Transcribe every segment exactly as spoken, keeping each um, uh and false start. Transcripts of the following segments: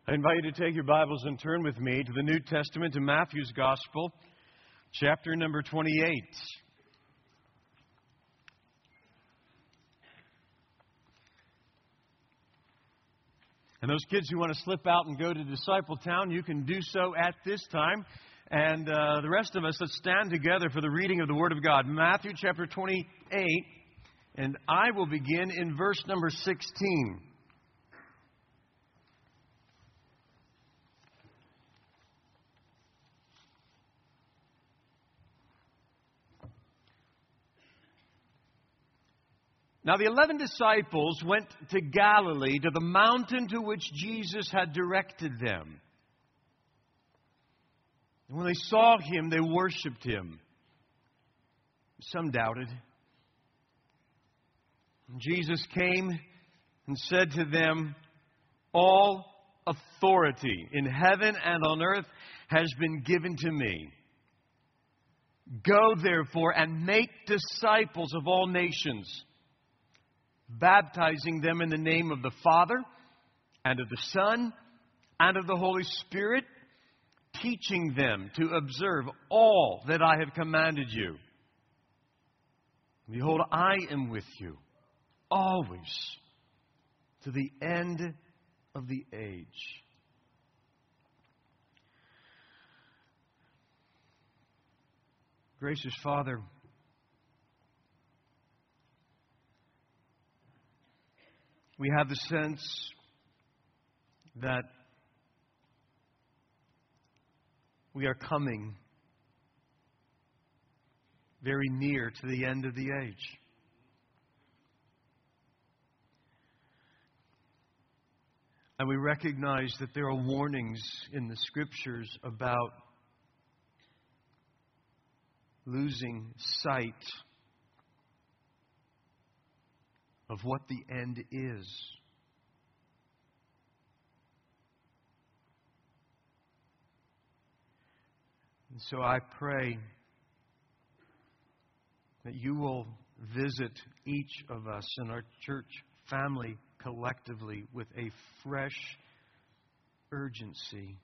I invite you to take your Bibles and turn with me to the New Testament, to Matthew's Gospel, chapter number twenty-eight. And those kids who want to slip out and go to Disciple Town, you can do so at this time. And uh, the rest of us, let's stand together for the reading of the Word of God. Matthew chapter twenty-eight, and I will begin in verse number sixteen. Now the eleven disciples went to Galilee, to the mountain to which Jesus had directed them. And when they saw Him, they worshipped Him. Some doubted. And Jesus came and said to them, "All authority in heaven and on earth has been given to me. Go therefore and make disciples of all nations, baptizing them in the name of the Father, and of the Son, and of the Holy Spirit, teaching them to observe all that I have commanded you. Behold, I am with you always to the end of the age." Gracious Father, we have the sense that we are coming very near to the end of the age. And we recognize that there are warnings in the Scriptures about losing sight of what the end is. And so I pray that you will visit each of us and our church family collectively with a fresh urgency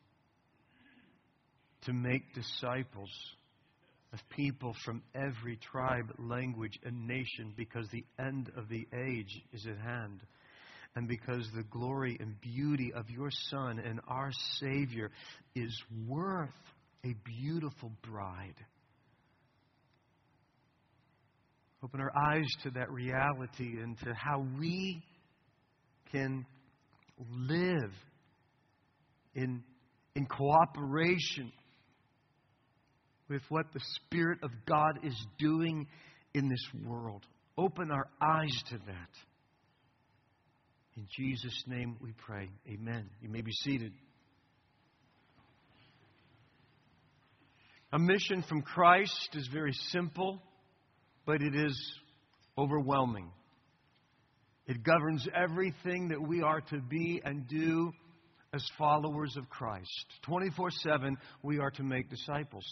to make disciples of people from every tribe, language, and nation, because the end of the age is at hand, and because the glory and beauty of your Son and our Savior is worth a beautiful bride. Open our eyes to that reality and to how we can live in, in cooperation with what the Spirit of God is doing in this world. Open our eyes to that. In Jesus' name we pray. Amen. You may be seated. A mission from Christ is very simple, but it is overwhelming. It governs everything that we are to be and do as followers of Christ. twenty-four seven, we are to make disciples.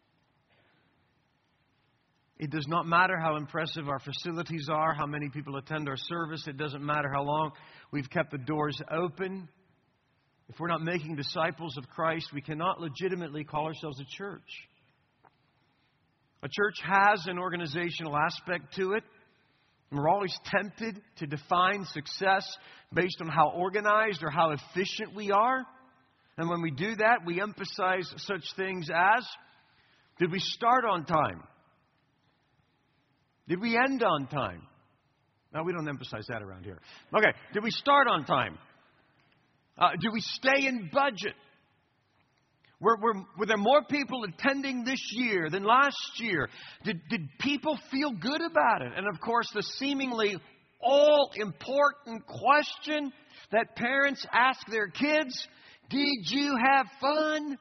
It does not matter how impressive our facilities are, how many people attend our service. It doesn't matter how long we've kept the doors open. If we're not making disciples of Christ, we cannot legitimately call ourselves a church. A church has an organizational aspect to it. And we're always tempted to define success based on how organized or how efficient we are. And when we do that, we emphasize such things as, did we start on time? Did we end on time? No, we don't emphasize that around here. Okay, did we start on time? Uh, did we stay in budget? Were, were, were there more people attending this year than last year? Did, did people feel good about it? And of course, the seemingly all-important question that parents ask their kids, did you have fun?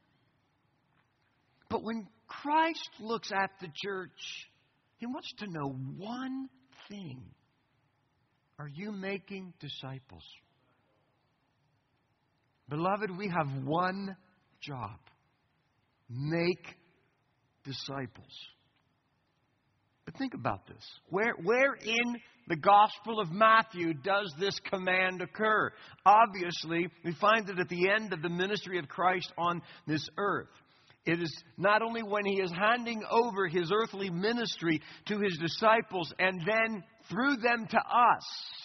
But when Christ looks at the church, He wants to know one thing. Are you making disciples? Beloved, we have one job. Make disciples. But think about this. Where, where in the Gospel of Matthew does this command occur? Obviously, we find it at the end of the ministry of Christ on this earth. It is not only when He is handing over His earthly ministry to His disciples and then through them to us.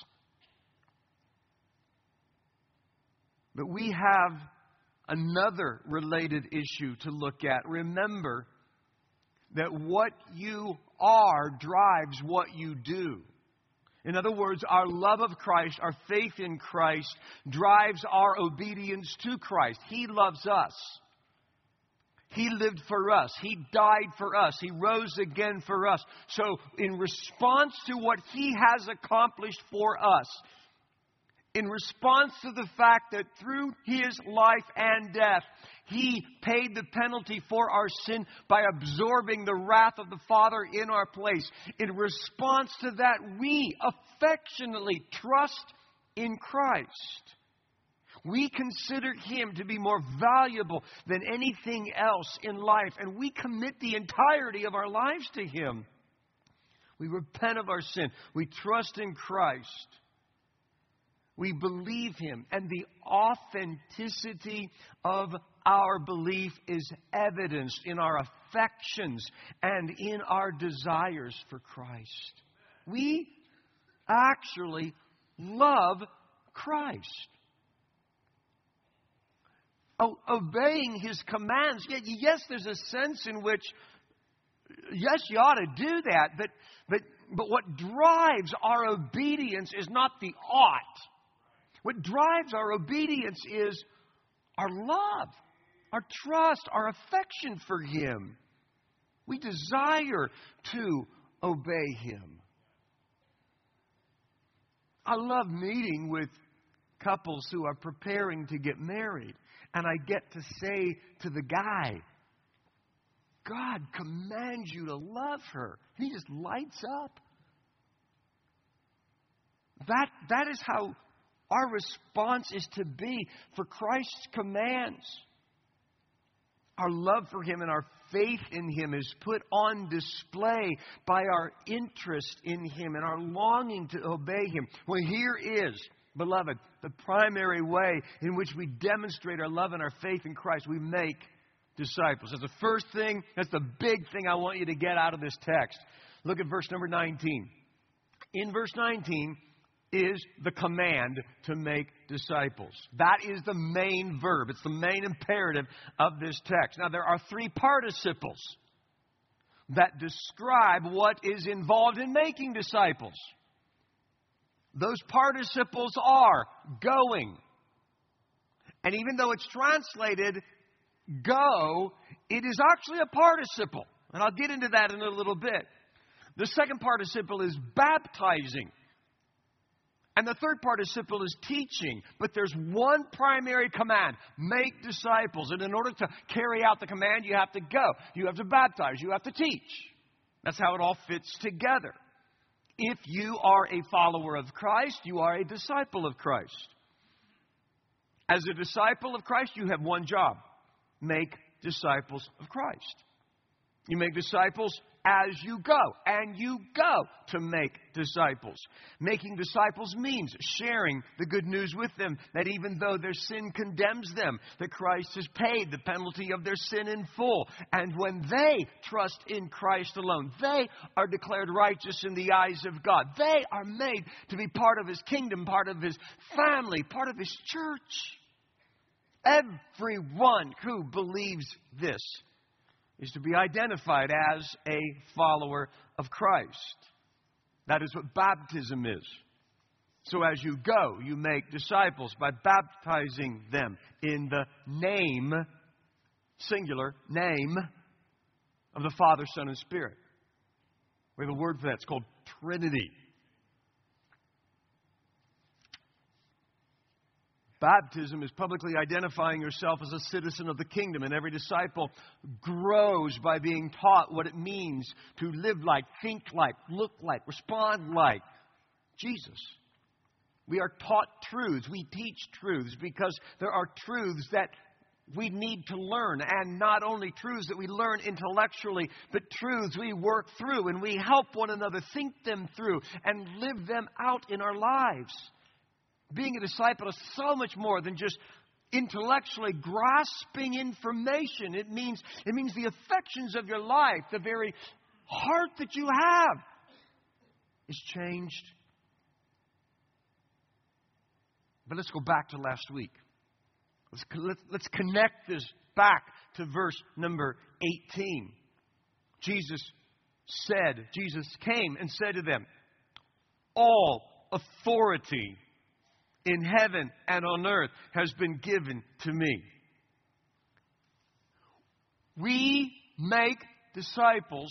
But we have another related issue to look at. Remember that what you are drives what you do. In other words, our love of Christ, our faith in Christ, drives our obedience to Christ. He loves us. He lived for us. He died for us. He rose again for us. So in response to what He has accomplished for us, in response to the fact that through His life and death, He paid the penalty for our sin by absorbing the wrath of the Father in our place. In response to that, we affectionately trust in Christ. We consider Him to be more valuable than anything else in life, and we commit the entirety of our lives to Him. We repent of our sin. We trust in Christ. We believe Him, and the authenticity of our belief is evidenced in our affections and in our desires for Christ. We actually love Christ. O- obeying His commands, yes, there's a sense in which, yes, you ought to do that, but, but, but what drives our obedience is not the ought. What drives our obedience is our love, our trust, our affection for Him. We desire to obey Him. I love meeting with couples who are preparing to get married. And I get to say to the guy, God commands you to love her. He just lights up. That, that is how our response is to be for Christ's commands. Our love for Him and our faith in Him is put on display by our interest in Him and our longing to obey Him. Well, here is, beloved, the primary way in which we demonstrate our love and our faith in Christ. We make disciples. That's the first thing. That's the big thing I want you to get out of this text. Look at verse number nineteen. In verse nineteen is the command to make disciples. That is the main verb. It's the main imperative of this text. Now, there are three participles that describe what is involved in making disciples. Those participles are going. And even though it's translated go, it is actually a participle. And I'll get into that in a little bit. The second participle is baptizing. And the third participle is teaching. But there's one primary command: make disciples. And in order to carry out the command, you have to go. You have to baptize. You have to teach. That's how it all fits together. If you are a follower of Christ, you are a disciple of Christ. As a disciple of Christ, you have one job: make disciples of Christ. You make disciples as you go, and you go to make disciples. Making disciples means sharing the good news with them, that even though their sin condemns them, that Christ has paid the penalty of their sin in full. And when they trust in Christ alone, they are declared righteous in the eyes of God. They are made to be part of His kingdom, part of His family, part of His church. Everyone who believes this is to be identified as a follower of Christ. That is what baptism is. So as you go, you make disciples by baptizing them in the name, singular, name of the Father, Son, and Spirit. We have a word for that. It's called Trinity. Baptism is publicly identifying yourself as a citizen of the kingdom, and every disciple grows by being taught what it means to live like, think like, look like, respond like Jesus. We are taught truths. We teach truths because there are truths that we need to learn. And not only truths that we learn intellectually, but truths we work through and we help one another think them through and live them out in our lives. Being a disciple is so much more than just intellectually grasping information. It means, it means the affections of your life, the very heart that you have is changed. But let's go back to last week. Let's, let's, let's connect this back to verse number eighteen. Jesus said, Jesus came and said to them, all authority in heaven and on earth has been given to me. We make disciples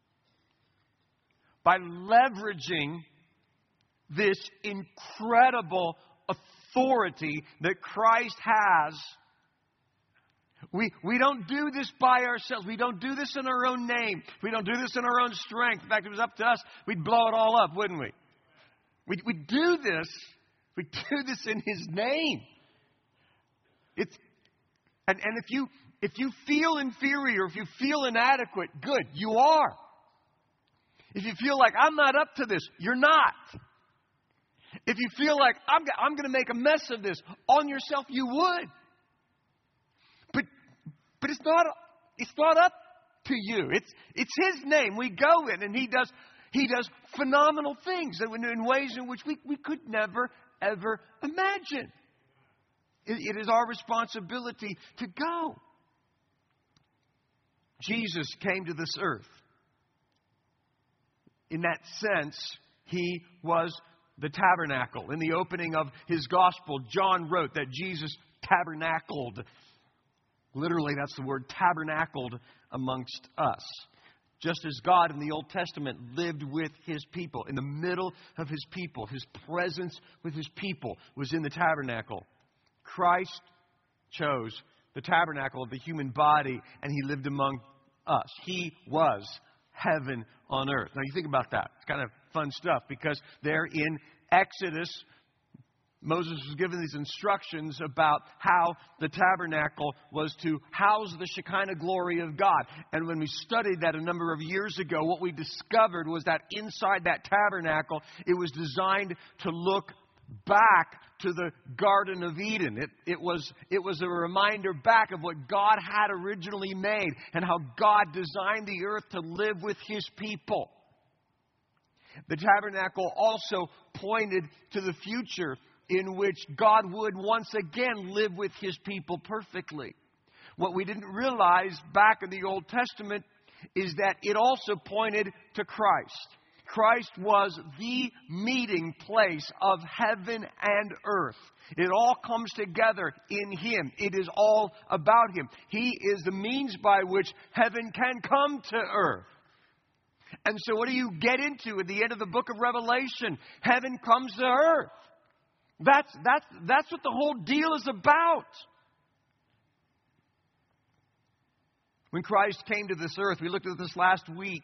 by leveraging this incredible authority that Christ has. We, we don't do this by ourselves. We don't do this in our own name. We don't do this in our own strength. In fact, if it was up to us, we'd blow it all up, wouldn't we? We, we do this. We do this in His name. It's, and, and if you if you feel inferior, if you feel inadequate, good, you are. If you feel like I'm not up to this, you're not. If you feel like I'm, I'm going to make a mess of this on yourself, you would. But but it's not it's not up to you. It's it's His name. We go in and He does He does phenomenal things in, in ways in which we, we could never ever imagine. It, it is our responsibility to go. Jesus came to this earth. In that sense, He was the tabernacle. In the opening of His gospel, John wrote that Jesus tabernacled. Literally, that's the word, tabernacled amongst us. Just as God in the Old Testament lived with His people, in the middle of His people, His presence with His people was in the tabernacle. Christ chose the tabernacle of the human body, and He lived among us. He was heaven on earth. Now you think about that. It's kind of fun stuff, because there in Exodus, Moses was given these instructions about how the tabernacle was to house the Shekinah glory of God. And when we studied that a number of years ago, what we discovered was that inside that tabernacle, it was designed to look back to the Garden of Eden. It, it was, it was a reminder back of what God had originally made and how God designed the earth to live with His people. The tabernacle also pointed to the future in which God would once again live with His people perfectly. What we didn't realize back in the Old Testament is that it also pointed to Christ. Christ was the meeting place of heaven and earth. It all comes together in Him. It is all about Him. He is the means by which heaven can come to earth. And so what do you get into at the end of the book of Revelation? Heaven comes to earth. That's, that's, that's what the whole deal is about. When Christ came to this earth, we looked at this last week,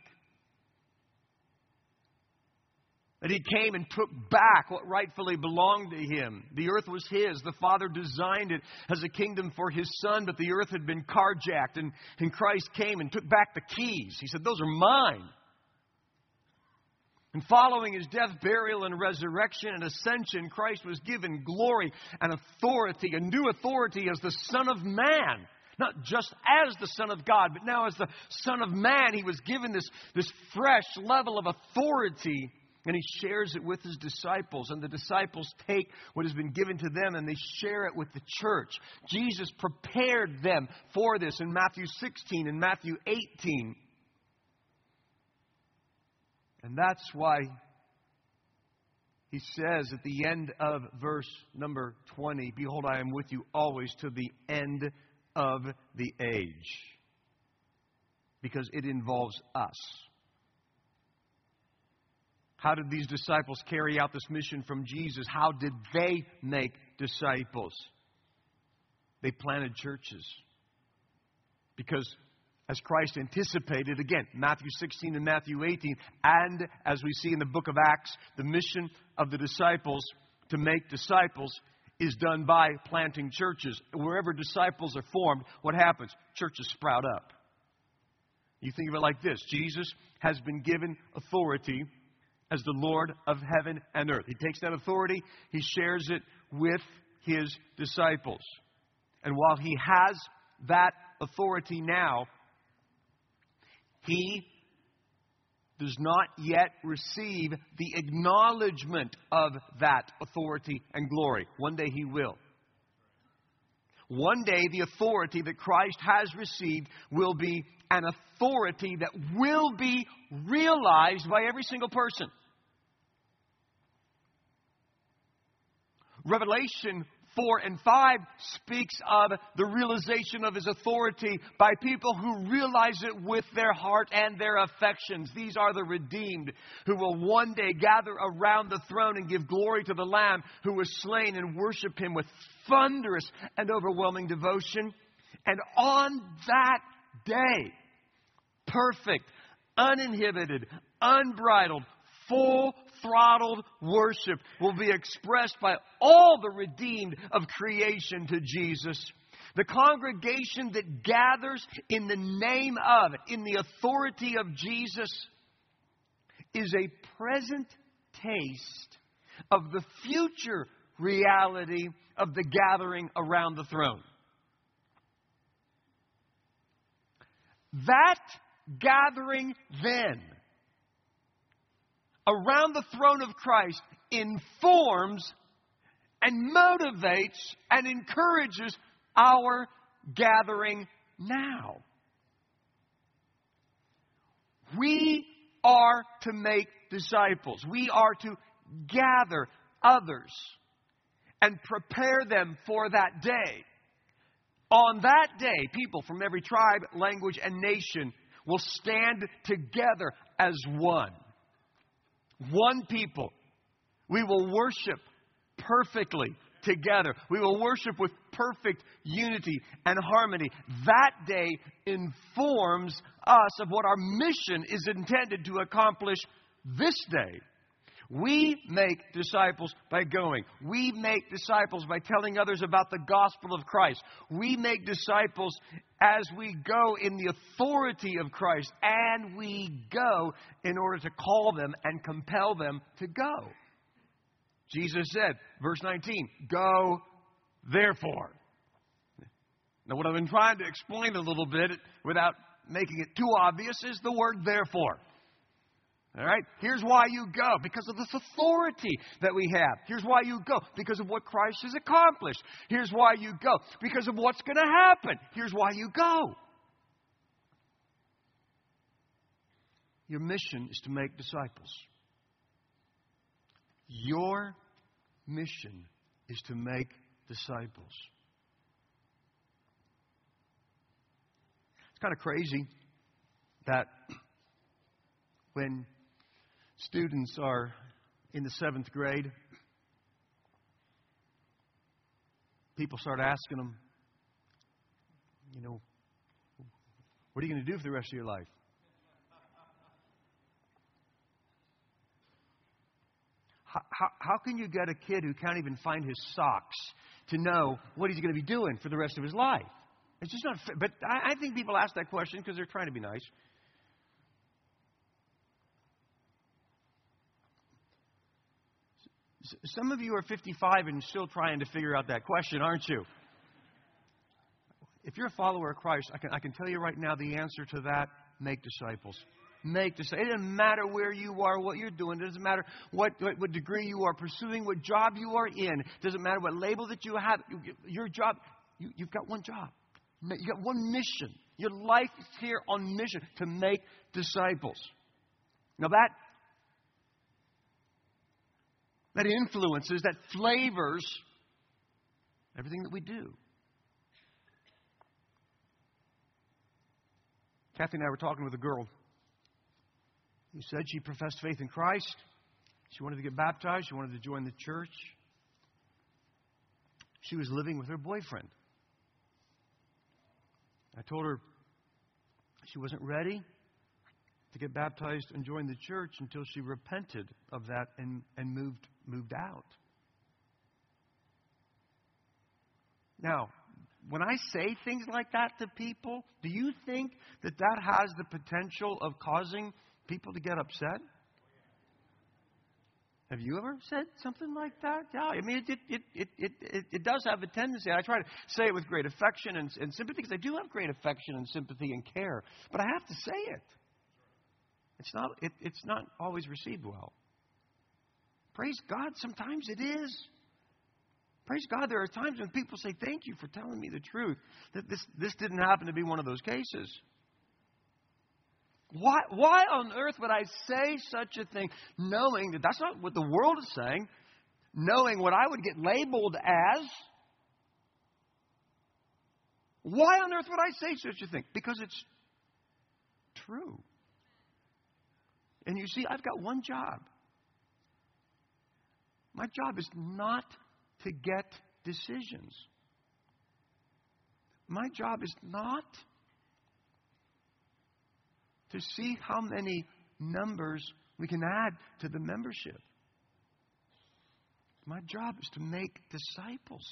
that He came and took back what rightfully belonged to Him. The earth was His. The Father designed it as a kingdom for His Son, but the earth had been carjacked, and, and Christ came and took back the keys. He said, those are mine. And following His death, burial, and resurrection and ascension, Christ was given glory and authority, a new authority as the Son of Man. Not just as the Son of God, but now as the Son of Man. He was given this, this fresh level of authority, and He shares it with His disciples. And the disciples take what has been given to them and they share it with the church. Jesus prepared them for this in Matthew sixteen and Matthew eighteen. And that's why He says at the end of verse number twenty, behold, I am with you always to the end of the age. Because it involves us. How did these disciples carry out this mission from Jesus? How did they make disciples? They planted churches. Because as Christ anticipated, again, Matthew sixteen and Matthew eighteen, and as we see in the book of Acts, the mission of the disciples to make disciples is done by planting churches. Wherever disciples are formed, what happens? Churches sprout up. You think of it like this. Jesus has been given authority as the Lord of heaven and earth. He takes that authority, He shares it with His disciples. And while He has that authority now, He does not yet receive the acknowledgement of that authority and glory. One day He will. One day the authority that Christ has received will be an authority that will be realized by every single person. Revelation four and five speaks of the realization of His authority by people who realize it with their heart and their affections. These are the redeemed who will one day gather around the throne and give glory to the Lamb who was slain and worship Him with thunderous and overwhelming devotion. And on that day, perfect, uninhibited, unbridled, full-throttled worship will be expressed by all the redeemed of creation to Jesus. The congregation that gathers in the name of, in the authority of Jesus, is a present taste of the future reality of the gathering around the throne. That gathering then around the throne of Christ informs and motivates and encourages our gathering now. We are to make disciples. We are to gather others and prepare them for that day. On that day, people from every tribe, language, and nation will stand together as one. One people. We will worship perfectly together. We will worship with perfect unity and harmony. That day informs us of what our mission is intended to accomplish this day. We make disciples by going. We make disciples by telling others about the gospel of Christ. We make disciples as we go in the authority of Christ. And we go in order to call them and compel them to go. Jesus said, verse nineteen, go therefore. Now what I've been trying to explain a little bit without making it too obvious is the word therefore. All right? Here's why you go. Because of this authority that we have. Here's why you go. Because of what Christ has accomplished. Here's why you go. Because of what's going to happen. Here's why you go. Your mission is to make disciples. Your mission is to make disciples. It's kind of crazy that when students are in the seventh grade, people start asking them, you know, what are you going to do for the rest of your life? How, how, how can you get a kid who can't even find his socks to know what he's going to be doing for the rest of his life? It's just not fair. But I, I think people ask that question because they're trying to be nice. Some of you are fifty-five and still trying to figure out that question, aren't you? If you're a follower of Christ, I can, I can tell you right now the answer to that, make disciples. Make disciples. It doesn't matter where you are, what you're doing. It doesn't matter what, what, what degree you are pursuing, what job you are in. It doesn't matter what label that you have. Your job, you, you've got one job. You've got one mission. Your life is here on mission to make disciples. Now that That influences, that flavors everything that we do. Kathy and I were talking with a girl who said she professed faith in Christ. She wanted to get baptized. She wanted to join the church. She was living with her boyfriend. I told her she wasn't ready to get baptized and join the church until she repented of that and, and moved moved out. Now, when I say things like that to people, do you think that that has the potential of causing people to get upset? Have you ever said something like that? Yeah, I mean, it it it it it, it does have a tendency. I try to say it with great affection and, and sympathy, because I do have great affection and sympathy and care. But I have to say it. It's not it, it's not always received well. Praise God, sometimes it is. Praise God, there are times when people say, thank you for telling me the truth. That this, this didn't happen to be one of those cases. Why, why on earth would I say such a thing, knowing that that's not what the world is saying, knowing what I would get labeled as? Why on earth would I say such a thing? Because it's true. And you see, I've got one job. My job is not to get decisions. My job is not to see how many numbers we can add to the membership. My job is to make disciples.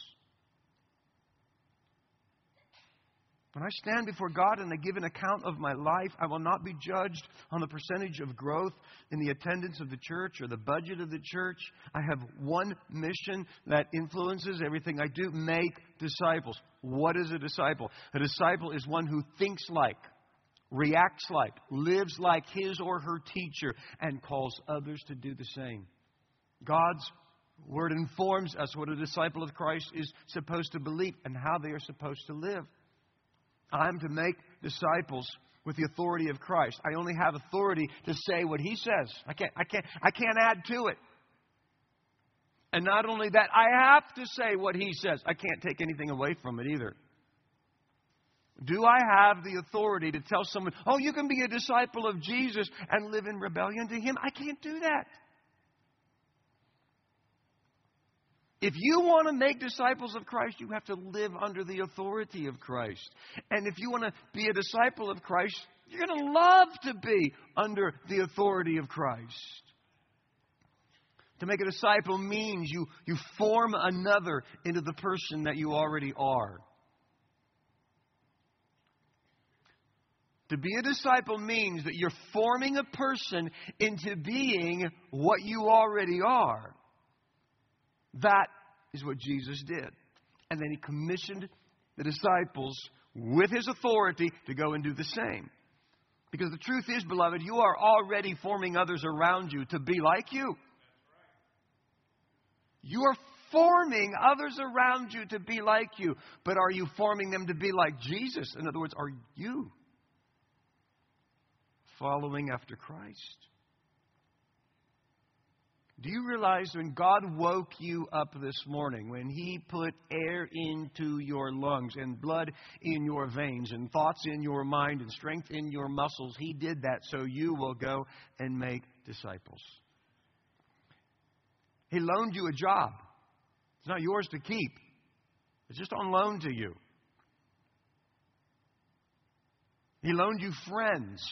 When I stand before God and I give an account of my life, I will not be judged on the percentage of growth in the attendance of the church or the budget of the church. I have one mission that influences everything I do: make disciples. What is a disciple? A disciple is one who thinks like, reacts like, lives like his or her teacher, and calls others to do the same. God's Word informs us what a disciple of Christ is supposed to believe and how they are supposed to live. I'm to make disciples with the authority of Christ. I only have authority to say what He says. I can't, I can't, I can't add to it. And not only that, I have to say what He says. I can't take anything away from it either. Do I have the authority to tell someone, oh, you can be a disciple of Jesus and live in rebellion to Him? I can't do that. If you want to make disciples of Christ, you have to live under the authority of Christ. And if you want to be a disciple of Christ, you're going to love to be under the authority of Christ. To make a disciple means you, you form another into the person that you already are. To be a disciple means that you're forming a person into being what you already are. That is what Jesus did. And then He commissioned the disciples with His authority to go and do the same. Because the truth is, beloved, you are already forming others around you to be like you. You are forming others around you to be like you. But are you forming them to be like Jesus? In other words, are you following after Christ? Do you realize when God woke you up this morning, when He put air into your lungs and blood in your veins and thoughts in your mind and strength in your muscles, He did that so you will go and make disciples. He loaned you a job. It's not yours to keep. It's just on loan to you. He loaned you friends.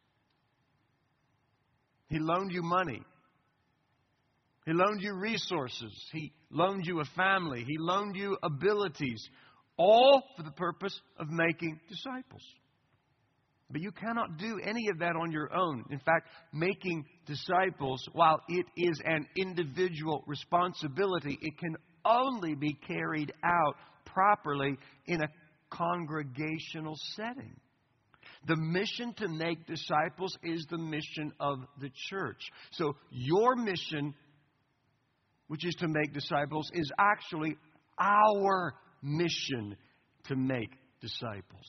He loaned you money. He loaned you resources. He loaned you a family. He loaned you abilities, all for the purpose of making disciples. But you cannot do any of that on your own. In fact, making disciples, while it is an individual responsibility, it can only be carried out properly in a congregational setting. The mission to make disciples is the mission of the church. So your mission, which is to make disciples, is actually our mission to make disciples.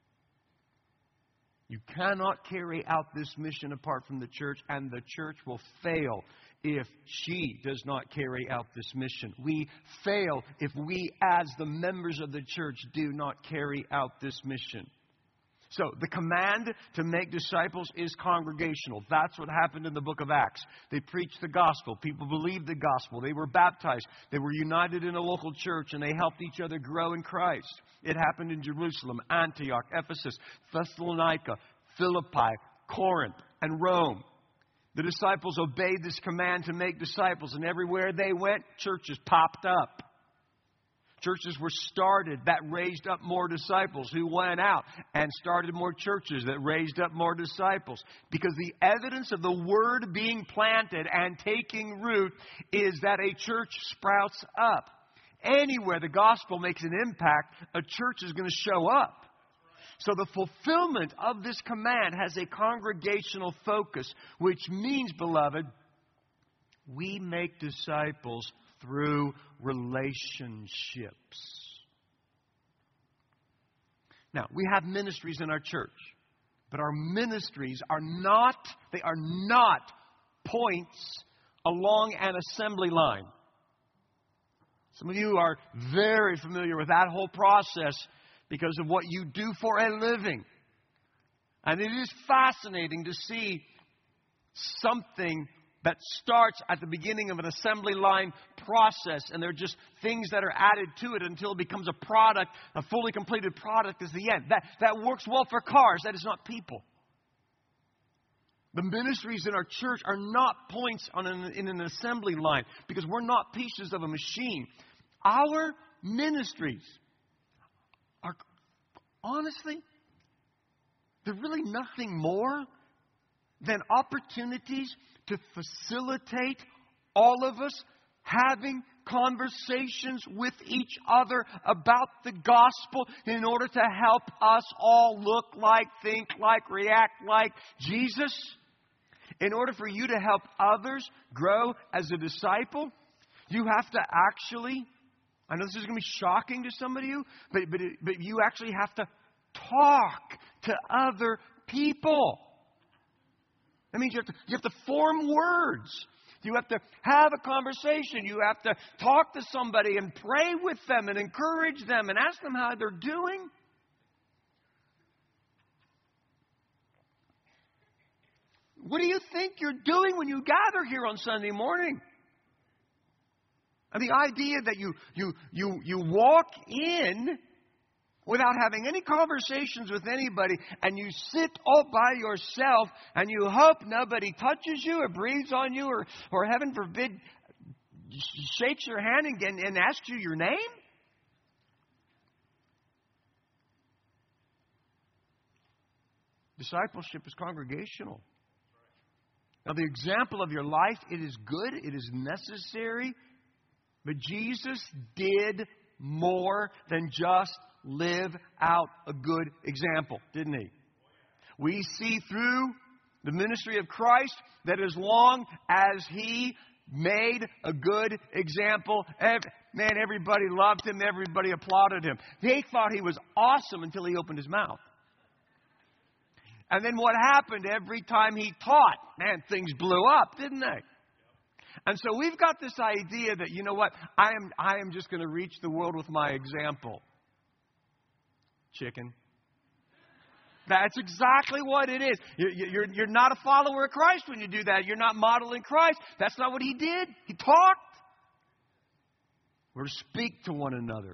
You cannot carry out this mission apart from the church, and the church will fail if she does not carry out this mission. We fail if we, as the members of the church, do not carry out this mission. So the command to make disciples is congregational. That's what happened in the book of Acts. They preached the gospel. People believed the gospel. They were baptized. They were united in a local church, and they helped each other grow in Christ. It happened in Jerusalem, Antioch, Ephesus, Thessalonica, Philippi, Corinth, and Rome. The disciples obeyed this command to make disciples, and everywhere they went, churches popped up. Churches were started that raised up more disciples who went out and started more churches that raised up more disciples. Because the evidence of the Word being planted and taking root is that a church sprouts up. Anywhere the gospel makes an impact, a church is going to show up. So the fulfillment of this command has a congregational focus, which means, beloved, we make disciples through relationships. Now, we have ministries in our church, but our ministries are not, they are not points along an assembly line. Some of you are very familiar with that whole process because of what you do for a living. And it is fascinating to see something that starts at the beginning of an assembly line process, and there are just things that are added to it until it becomes a product. A fully completed product is the end. That, that works well for cars. That is not people. The ministries in our church are not points on an, in an assembly line because we're not pieces of a machine. Our ministries are, honestly, they're really nothing more than opportunities to facilitate all of us having conversations with each other about the gospel in order to help us all look like, think like, react like Jesus. In order for you to help others grow as a disciple, you have to actually, I know this is going to be shocking to some of you, but, but, it, but you actually have to talk to other people. That means you have to, you have to form words. You have to have a conversation. You have to talk to somebody and pray with them and encourage them and ask them how they're doing. What do you think you're doing when you gather here on Sunday morning? And the idea that you you you you walk in without having any conversations with anybody, and you sit all by yourself, and you hope nobody touches you or breathes on you, or, or heaven forbid, shakes your hand and, and asks you your name? Discipleship is congregational. Now, the example of your life, it is good, it is necessary, but Jesus did more than just live out a good example, didn't he? We see through the ministry of Christ that as long as he made a good example, man, everybody loved him, everybody applauded him. They thought he was awesome until he opened his mouth. And then what happened every time he taught? Man, things blew up, didn't they? And so we've got this idea that, you know what, I am, I am just going to reach the world with my example. Chicken. That's exactly what it is. You're, you're not a follower of Christ when you do that. You're not modeling Christ. That's not what he did. He talked. We're to speak to one another.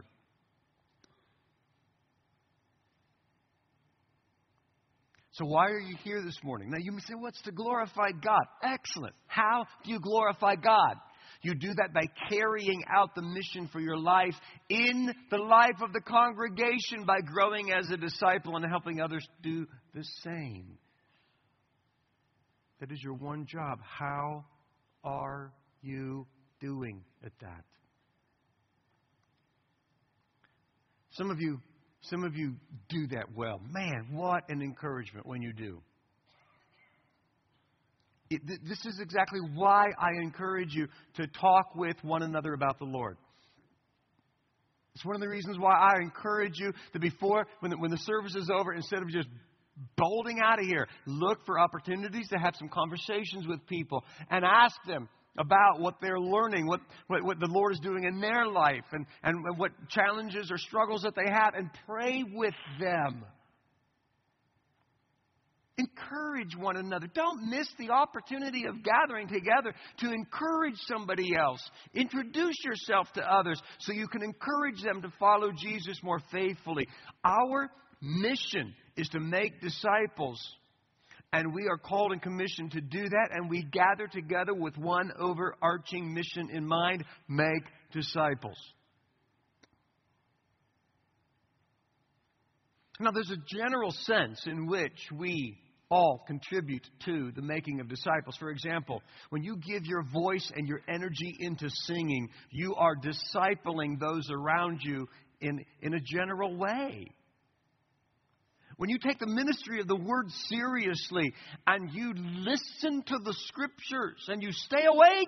So why are you here this morning? Now you may say, what's to glorify God? Excellent. How do you glorify God? You do that by carrying out the mission for your life in the life of the congregation by growing as a disciple and helping others do the same. That is your one job. How are you doing at that? Some of you, some of you do that well. Man, what an encouragement when you do. It, th- this is exactly why I encourage you to talk with one another about the Lord. It's one of the reasons why I encourage you to, before, when the, when the service is over, instead of just bolting out of here, look for opportunities to have some conversations with people and ask them about what they're learning, what, what, what the Lord is doing in their life, and, and what challenges or struggles that they have, and pray with them. Encourage one another. Don't miss the opportunity of gathering together to encourage somebody else. Introduce yourself to others so you can encourage them to follow Jesus more faithfully. Our mission is to make disciples, and we are called and commissioned to do that, and we gather together with one overarching mission in mind: make disciples. Now, there's a general sense in which we all contribute to the making of disciples. For example, when you give your voice and your energy into singing, you are discipling those around you in, in a general way. When you take the ministry of the Word seriously and you listen to the Scriptures and you stay awake,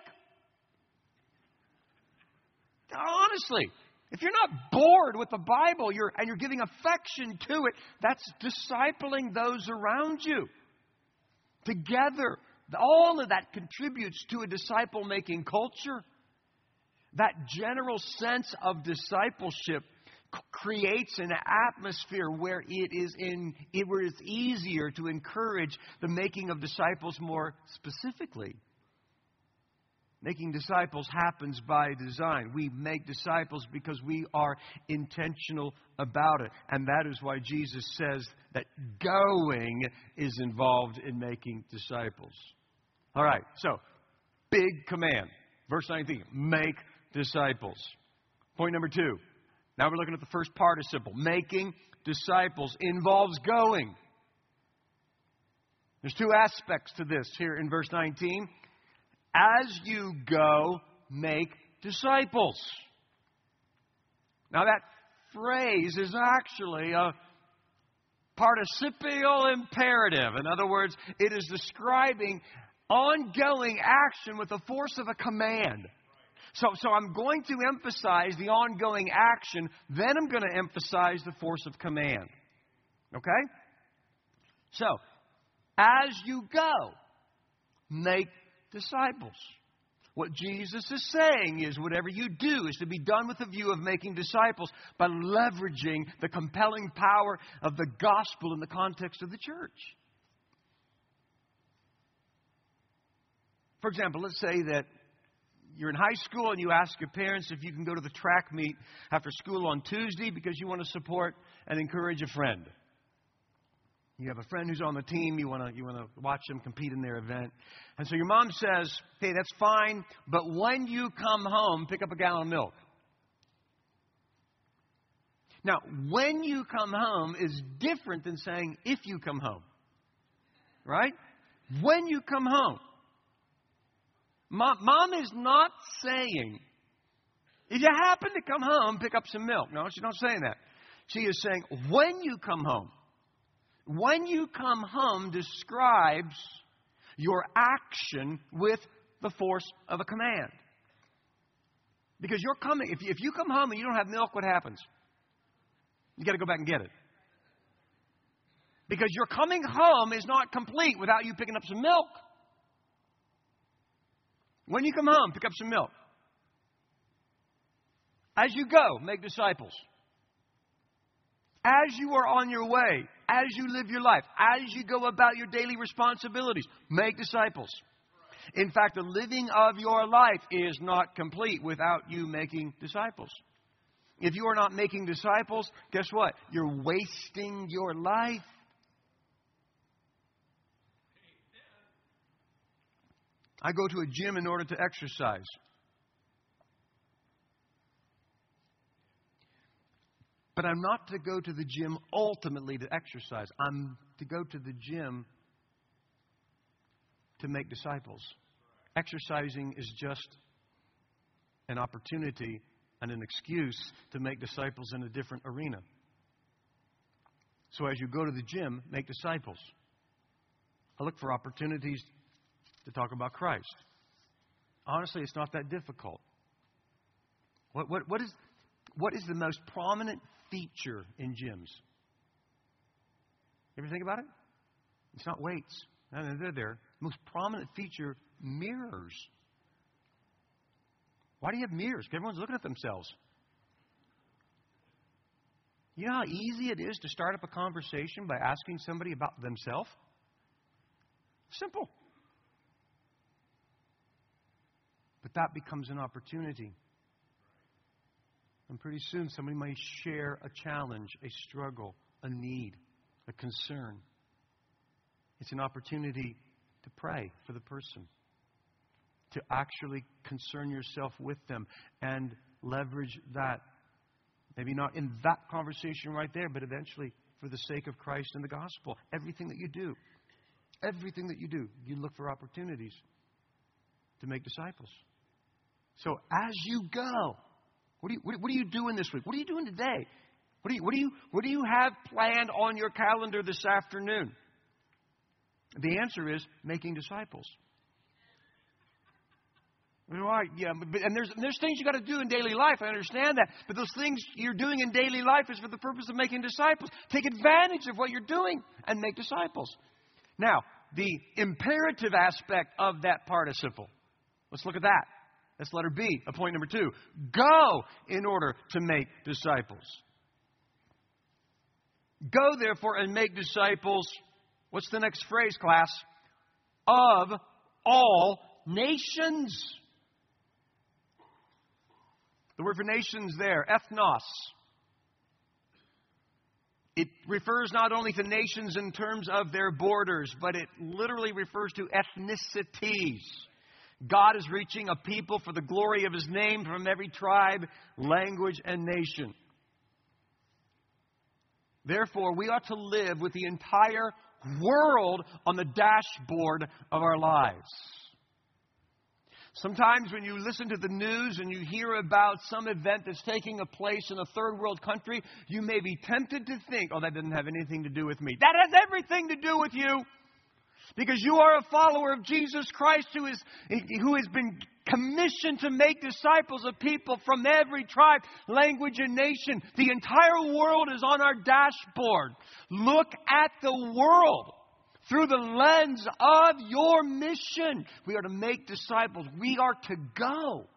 honestly, if you're not bored with the Bible you're, and you're giving affection to it, that's discipling those around you. Together, all of that contributes to a disciple-making culture. That general sense of discipleship creates an atmosphere where it is in it where it's easier to encourage the making of disciples more specifically. Making disciples happens by design. We make disciples because we are intentional about it. And that is why Jesus says that going is involved in making disciples. All right, so big command. Verse nineteen, make disciples. Point number two. Now we're looking at the first participle. Making disciples involves going. There's two aspects to this here in verse nineteen. As you go, make disciples. Now that phrase is actually a participial imperative. In other words, it is describing ongoing action with the force of a command. So, so I'm going to emphasize the ongoing action, then I'm going to emphasize the force of command. Okay? So, as you go, make disciples. What Jesus is saying is whatever you do is to be done with the view of making disciples by leveraging the compelling power of the gospel in the context of the church. For example, let's say that you're in high school and you ask your parents if you can go to the track meet after school on Tuesday because you want to support and encourage a friend. You have a friend who's on the team. You want to you want to watch them compete in their event. And so your mom says, hey, that's fine, but when you come home, pick up a gallon of milk. Now, when you come home is different than saying if you come home. Right? When you come home. Mom, Mom is not saying, if you happen to come home, pick up some milk. No, she's not saying that. She is saying, when you come home. When you come home describes your action with the force of a command. Because you're coming, if you, if you come home and you don't have milk, what happens? You got to go back and get it. Because your coming home is not complete without you picking up some milk. When you come home, pick up some milk. As you go, make disciples. As you are on your way, as you live your life, as you go about your daily responsibilities, make disciples. In fact, the living of your life is not complete without you making disciples. If you are not making disciples, guess what? You're wasting your life. I go to a gym in order to exercise. But I'm not to go to the gym ultimately to exercise. I'm to go to the gym to make disciples. Exercising is just an opportunity and an excuse to make disciples in a different arena. So as you go to the gym, make disciples. I look for opportunities to talk about Christ. Honestly, it's not that difficult. What, what, what, is, what is the most prominent feature in gyms? You ever think about it? It's not weights. No, they're there. Most prominent feature, mirrors. Why do you have mirrors? Because everyone's looking at themselves. You know how easy it is to start up a conversation by asking somebody about themselves? Simple. But that becomes an opportunity. And pretty soon somebody might share a challenge, a struggle, a need, a concern. It's an opportunity to pray for the person, to actually concern yourself with them and leverage that Maybe not in that conversation right there, but eventually for the sake of Christ and the gospel. Everything that you do, everything that you do, you look for opportunities to make disciples. So as you go, what do you, what, what are you doing this week? What are you doing today? What do you, what do you, what do you have planned on your calendar this afternoon? The answer is making disciples. All right, yeah, but, and there's there's things you got to do in daily life. I understand that, but those things you're doing in daily life is for the purpose of making disciples. Take advantage of what you're doing and make disciples. Now, the imperative aspect of that participle. Let's look at that. That's letter B, a point number two. Go in order to make disciples. Go, therefore, and make disciples. What's the next phrase, class? Of all nations. The word for nations there, ethnos. It refers not only to nations in terms of their borders, but it literally refers to ethnicities. God is reaching a people for the glory of His name from every tribe, language, and nation. Therefore, we ought to live with the entire world on the dashboard of our lives. Sometimes when you listen to the news and you hear about some event that's taking a place in a third world country, you may be tempted to think, oh, that doesn't have anything to do with me. That has everything to do with you. Because you are a follower of Jesus Christ who is who has been commissioned to make disciples of people from every tribe, language, and nation. The entire world is on our dashboard. Look at the world through the lens of your mission. We are to make disciples. We are to go.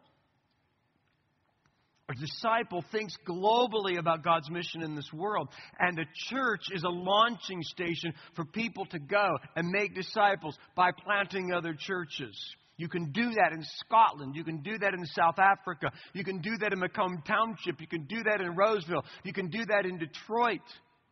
A disciple thinks globally about God's mission in this world. And the church is a launching station for people to go and make disciples by planting other churches. You can do that in Scotland. You can do that in South Africa. You can do that in Macomb Township. You can do that in Roseville. You can do that in Detroit.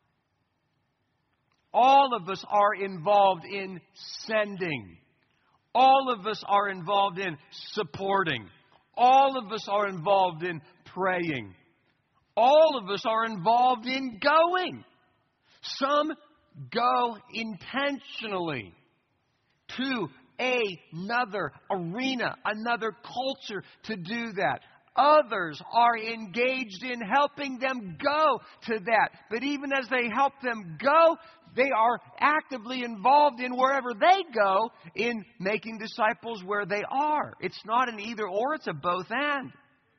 All of us are involved in sending. All of us are involved in supporting. All of us are involved in praying. All of us are involved in going. Some go intentionally to another arena, another culture to do that. Others are engaged in helping them go to that. But even as they help them go, they are actively involved in wherever they go in making disciples where they are. It's not an either or, it's a both and.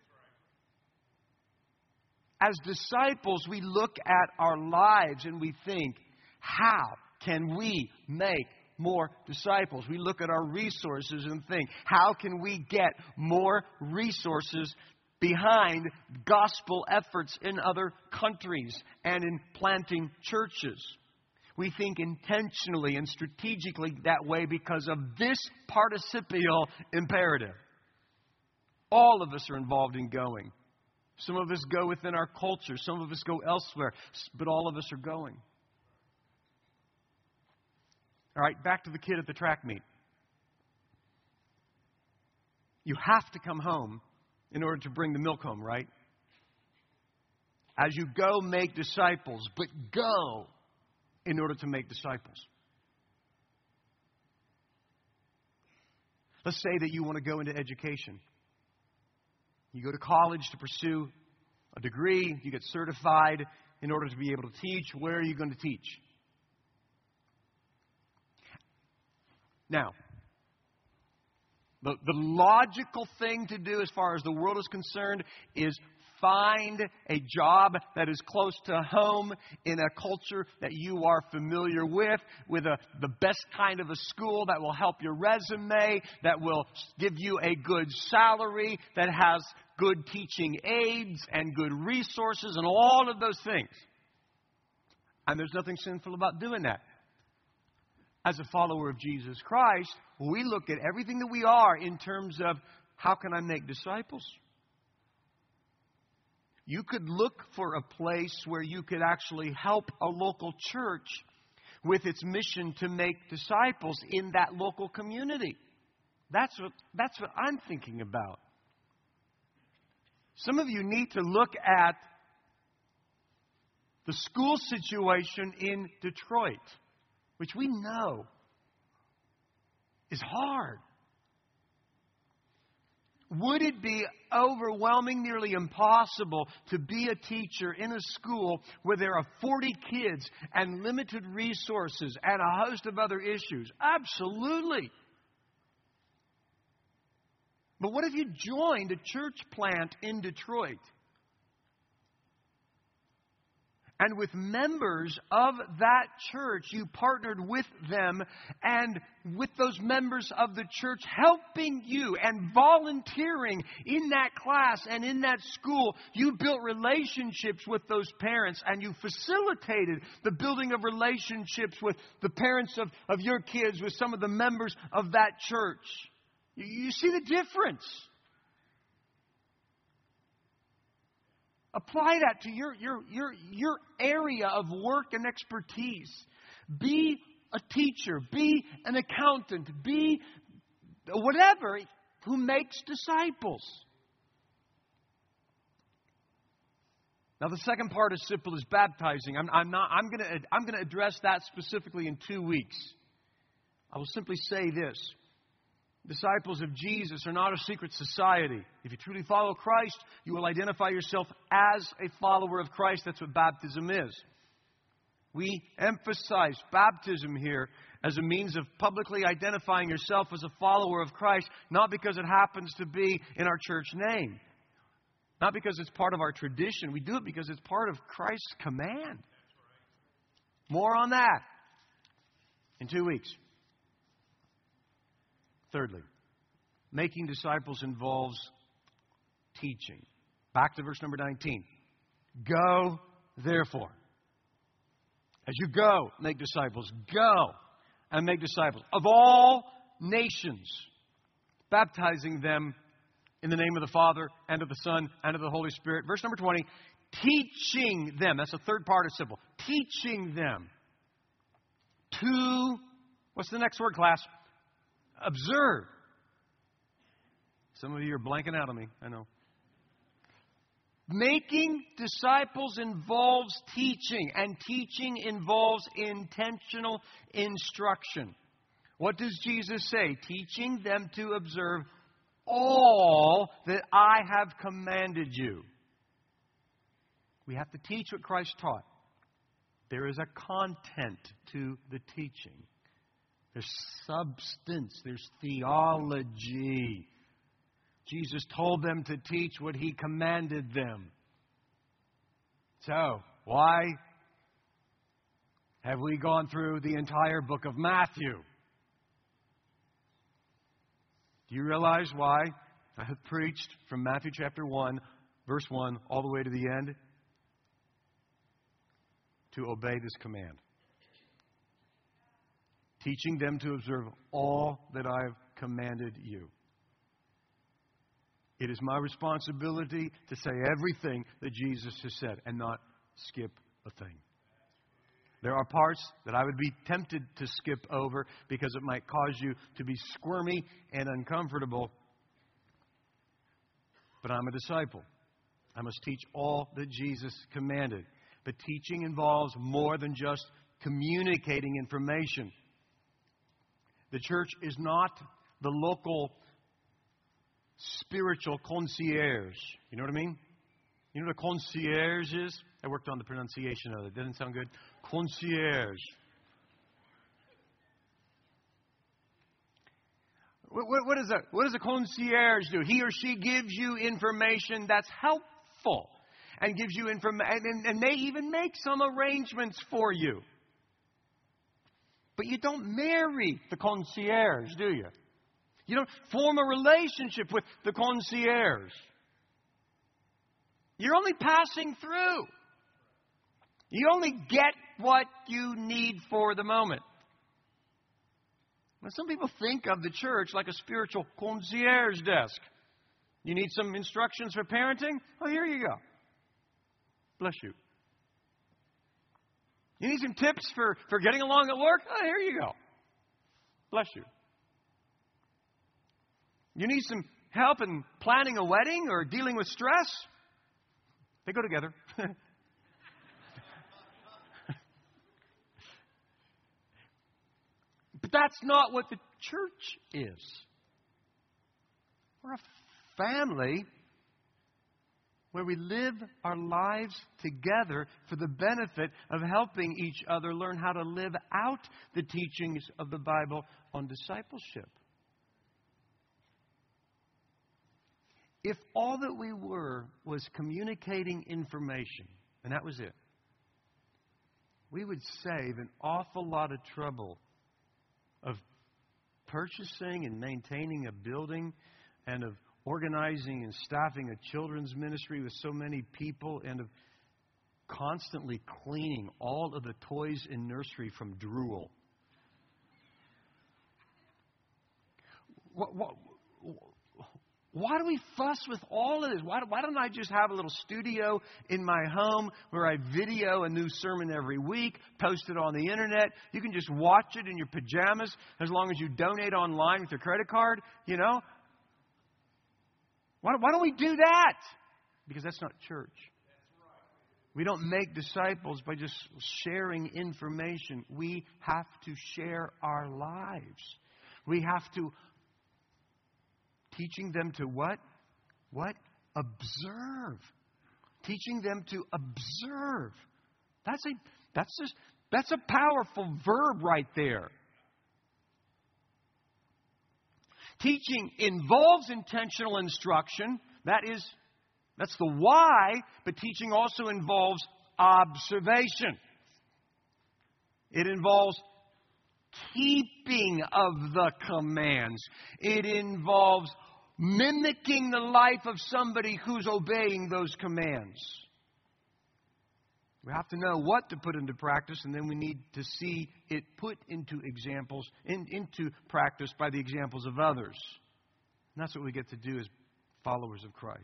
As disciples, we look at our lives and we think, how can we make more disciples? We look at our resources and think, how can we get more resources behind gospel efforts in other countries and in planting churches? We think intentionally and strategically that way because of this participial imperative. All of us are involved in going. Some of us go within our culture. Some of us go elsewhere. But all of us are going. All right, back to the kid at the track meet. You have to come home in order to bring the milk home, right? As you go, make disciples, but go in order to make disciples. Let's say that you want to go into education. You go to college to pursue a degree. You get certified in order to be able to teach. Where are you going to teach? Now, the, the logical thing to do as far as the world is concerned is find a job that is close to home in a culture that you are familiar with, with a, the best kind of a school that will help your resume, that will give you a good salary, that has good teaching aids and good resources and all of those things. And there's nothing sinful about doing that. As a follower of Jesus Christ, we look at everything that we are in terms of how can I make disciples? You could look for a place where you could actually help a local church with its mission to make disciples in that local community. That's what, that's what I'm thinking about. Some of you need to look at the school situation in Detroit, which we know is hard. Would it be overwhelming, nearly impossible, to be a teacher in a school where there are forty kids and limited resources and a host of other issues? Absolutely. But what if you joined a church plant in Detroit? And with members of that church, you partnered with them and with those members of the church helping you and volunteering in that class and in that school. You built relationships with those parents and you facilitated the building of relationships with the parents of, of your kids, with some of the members of that church. You, you see the difference. Apply that to your, your, your, your area of work and expertise. Be a teacher. Be an accountant. Be whatever who makes disciples. Now, the second part is simple, is baptizing. I'm, I'm not. I'm going to. I'm going to address that specifically in two weeks. I will simply say this. Disciples of Jesus are not a secret society. If you truly follow Christ, you will identify yourself as a follower of Christ. That's what baptism is. We emphasize baptism here as a means of publicly identifying yourself as a follower of Christ, not because it happens to be in our church name, not because it's part of our tradition. We do it because it's part of Christ's command. More on that in two weeks. Thirdly, making disciples involves teaching. Back to verse number nineteen. Go, therefore. As you go, make disciples. Go and make disciples of all nations, baptizing them in the name of the Father and of the Son and of the Holy Spirit. Verse number twenty. Teaching them. That's the third participle. Teaching them to, what's the next word, class? Observe. Some of you are blanking out on me, I know. Making disciples involves teaching, and teaching involves intentional instruction. What does Jesus say? Teaching them to observe all that I have commanded you. We have to teach what Christ taught. There is a content to the teaching. There's substance. There's theology. Jesus told them to teach what He commanded them. So, why have we gone through the entire book of Matthew? Do you realize why I have preached from Matthew chapter one, verse one, all the way to the end? To obey this command. Teaching them to observe all that I have commanded you. It is my responsibility to say everything that Jesus has said and not skip a thing. There are parts that I would be tempted to skip over because it might cause you to be squirmy and uncomfortable. But I'm a disciple. I must teach all that Jesus commanded. But teaching involves more than just communicating information. The church is not the local spiritual concierge. You know what I mean? You know what a concierge is? I worked on the pronunciation of it. Didn't sound good? Concierge. What, what, what, is a, what does a concierge do? He or she gives you information that's helpful and gives you information, and, and may even make some arrangements for you. But you don't marry the concierge, do you? You don't form a relationship with the concierge. You're only passing through. You only get what you need for the moment. Now, some people think of the church like a spiritual concierge desk. You need some instructions for parenting? Oh, here you go. Bless you. You need some tips for, for getting along at work? Oh, here you go. Bless you. You need some help in planning a wedding or dealing with stress? They go together. That's not what the church is. We're a family where we live our lives together for the benefit of helping each other learn how to live out the teachings of the Bible on discipleship. If all that we were was communicating information, and that was it, we would save an awful lot of trouble of purchasing and maintaining a building and of organizing and staffing a children's ministry with so many people and of constantly cleaning all of the toys in nursery from drool. What, what, why do we fuss with all of this? Why, why don't I just have a little studio in my home where I video a new sermon every week, post it on the internet? You can just watch it in your pajamas as long as you donate online with your credit card, you know? Why, why don't we do that? Because that's not church. We don't make disciples by just sharing information. We have to share our lives. We have to teaching them to what? What? Observe. Teaching them to observe. That's a that's just that's a powerful verb right there. Teaching involves intentional instruction. That is, that's the why, but teaching also involves observation. It involves keeping of the commands. It involves mimicking the life of somebody who's obeying those commands. We have to know what to put into practice, and then we need to see it put into examples, in, into practice by the examples of others. And that's what we get to do as followers of Christ.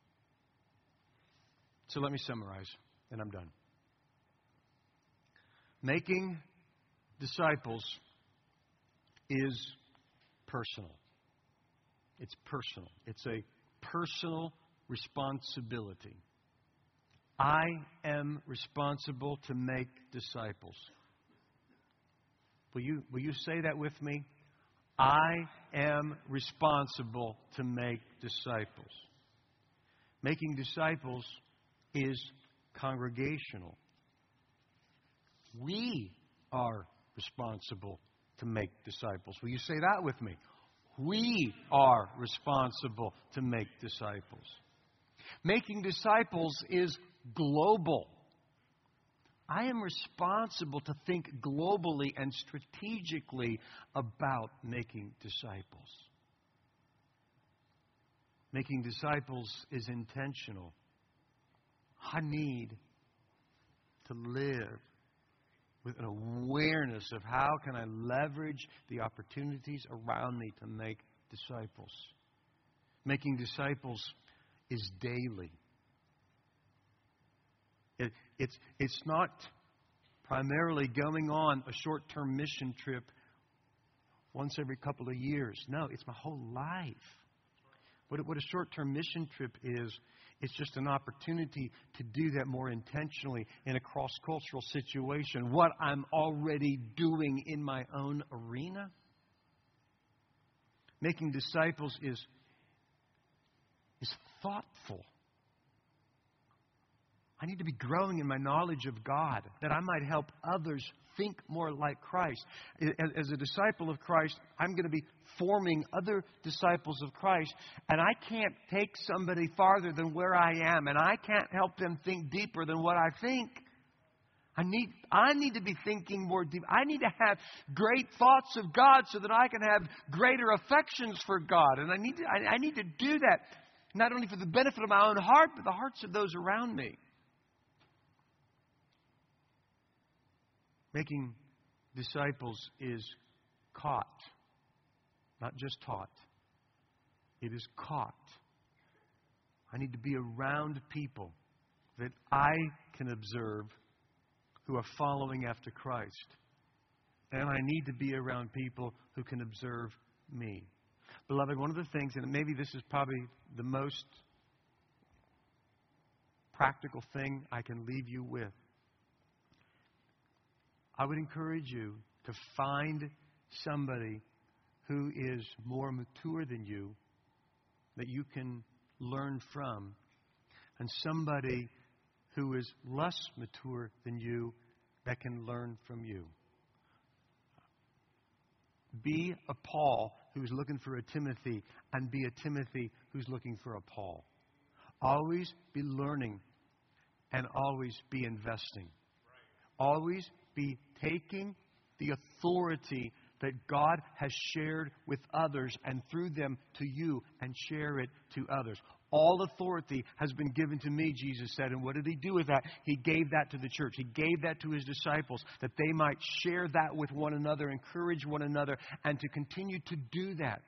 So let me summarize, and I'm done. Making disciples is personal. It's personal. It's a personal responsibility. I am responsible to make disciples. Will you, will you say that with me? I am responsible to make disciples. Making disciples is congregational. We are responsible to make disciples. Will you say that with me? We are responsible to make disciples. Making disciples is global. I am responsible to think globally and strategically about making disciples. Making disciples is intentional. I need to live with an awareness of how can I leverage the opportunities around me to make disciples. Making disciples is daily. It, it's, it's not primarily going on a short-term mission trip once every couple of years. No, it's my whole life. What, what a short-term mission trip is, it's just an opportunity to do that more intentionally in a cross-cultural situation. What I'm already doing in my own arena. Making disciples is, is thoughtful. I need to be growing in my knowledge of God, that I might help others think more like Christ. As a disciple of Christ, I'm going to be forming other disciples of Christ, and I can't take somebody farther than where I am, and I can't help them think deeper than what I think. I need, I need to be thinking more deep. I need to have great thoughts of God so that I can have greater affections for God. And I need to, I, I need to do that, not only for the benefit of my own heart, but the hearts of those around me. Making disciples is caught, not just taught. It is caught. I need to be around people that I can observe who are following after Christ. And I need to be around people who can observe me. Beloved, one of the things, and maybe this is probably the most practical thing I can leave you with, I would encourage you to find somebody who is more mature than you that you can learn from, and somebody who is less mature than you that can learn from you. Be a Paul who's looking for a Timothy, and be a Timothy who's looking for a Paul. Always be learning and always be investing. Always be taking the authority that God has shared with others and through them to you, and share it to others. All authority has been given to me, Jesus said. And what did He do with that? He gave that to the church. He gave that to His disciples, that they might share that with one another, encourage one another, and to continue to do that.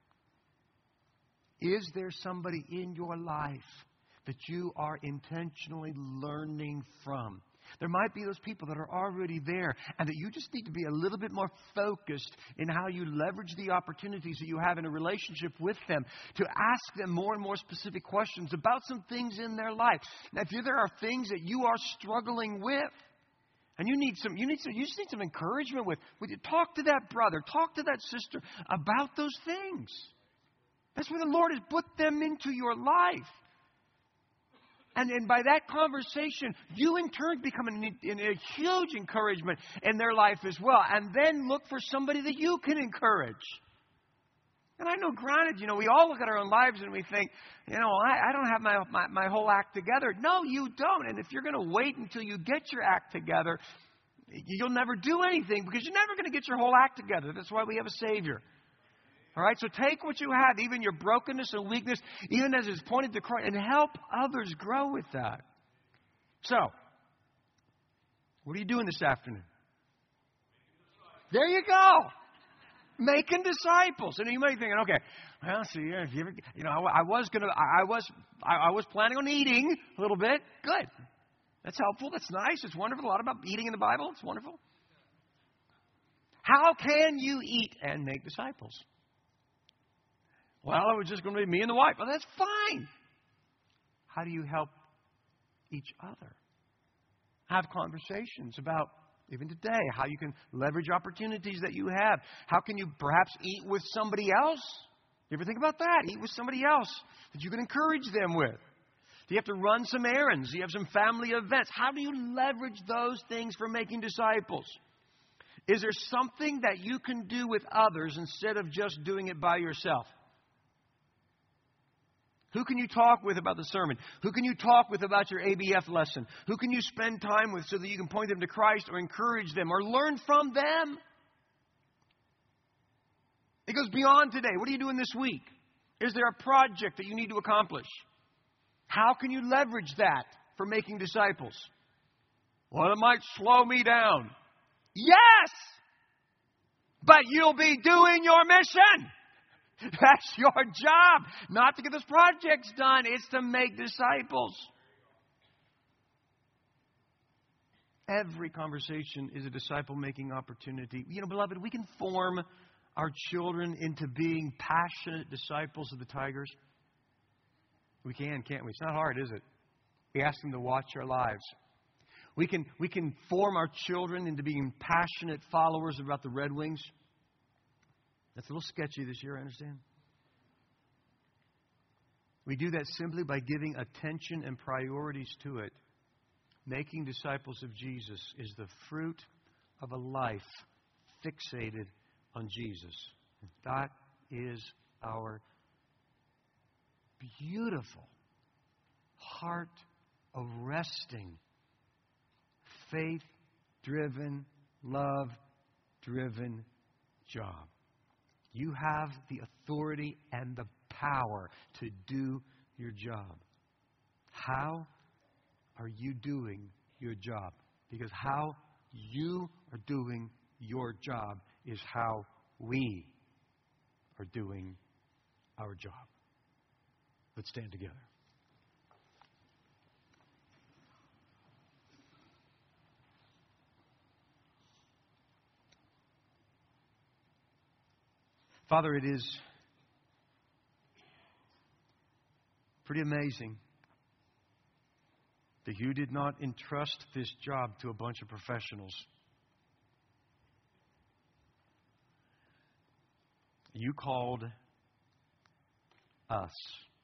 Is there somebody in your life that you are intentionally learning from? There might be those people that are already there, and that you just need to be a little bit more focused in how you leverage the opportunities that you have in a relationship with them, to ask them more and more specific questions about some things in their life. Now, if there are things that you are struggling with, and you need some, you need some, you just need some encouragement with, with you, talk to that brother, talk to that sister about those things. That's where the Lord has put them into your life. And, and by that conversation, you in turn become an, an, a huge encouragement in their life as well. And then look for somebody that you can encourage. And I know, granted, you know, we all look at our own lives and we think, you know, I, I don't have my, my, my whole act together. No, you don't. And if you're going to wait until you get your act together, you'll never do anything, because you're never going to get your whole act together. That's why we have a Savior. All right, so take what you have, even your brokenness and weakness, even as it's pointed to Christ, and help others grow with that. So, what are you doing this afternoon? There you go. Making disciples. And you might be thinking, okay, well, see, if you ever, you know, I, I was gonna, I, I was, I, I was planning on eating a little bit. Good. That's helpful. That's nice. It's wonderful. A lot about eating in the Bible. It's wonderful. How can you eat and make disciples? Well, it was just going to be me and the wife. Well, that's fine. How do you help each other? Have conversations about, even today, how you can leverage opportunities that you have. How can you perhaps eat with somebody else? You ever think about that? Eat with somebody else that you can encourage them with. Do you have to run some errands? Do you have some family events? How do you leverage those things for making disciples? Is there something that you can do with others instead of just doing it by yourself? Who can you talk with about the sermon? Who can you talk with about your A B F lesson? Who can you spend time with so that you can point them to Christ or encourage them or learn from them? It goes beyond today. What are you doing this week? Is there a project that you need to accomplish? How can you leverage that for making disciples? Well, it might slow me down. Yes! But you'll be doing your mission. That's your job. Not to get those projects done. It's to make disciples. Every conversation is a disciple-making opportunity. You know, beloved, we can form our children into being passionate disciples of the Tigers. We can, can't we? It's not hard, is it? We ask them to watch our lives. We can, we can form our children into being passionate followers about the Red Wings. That's a little sketchy this year, I understand. We do that simply by giving attention and priorities to it. Making disciples of Jesus is the fruit of a life fixated on Jesus. That is our beautiful, heart-arresting, faith-driven, love-driven job. You have the authority and the power to do your job. How are you doing your job? Because how you are doing your job is how we are doing our job. Let's stand together. Father, it is pretty amazing that you did not entrust this job to a bunch of professionals. You called us.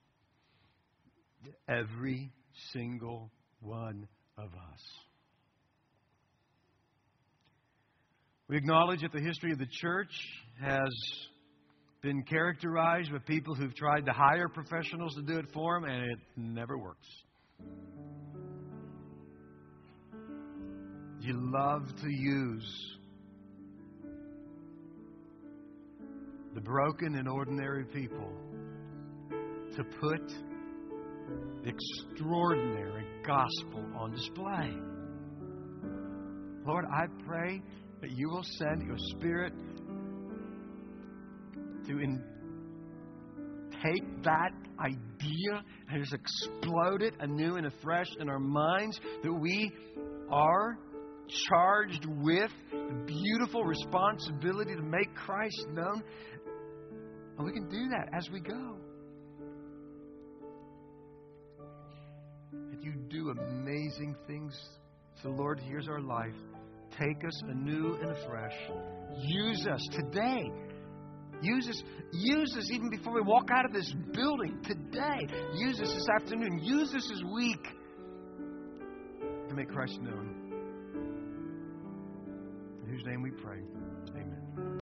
Every single one of us. We acknowledge that the history of the church has been characterized by people who've tried to hire professionals to do it for them, and it never works. You love to use the broken and ordinary people to put the extraordinary gospel on display. Lord, I pray that you will send your Spirit to in, take that idea and just explode it anew and afresh in our minds, that we are charged with the beautiful responsibility to make Christ known. And we can do that as we go. That you do amazing things. So, Lord, here's our life. Take us anew and afresh. Use us today. Use us, use us even before we walk out of this building today. Use us this afternoon. Use us this week to make Christ known. In whose name we pray. Amen.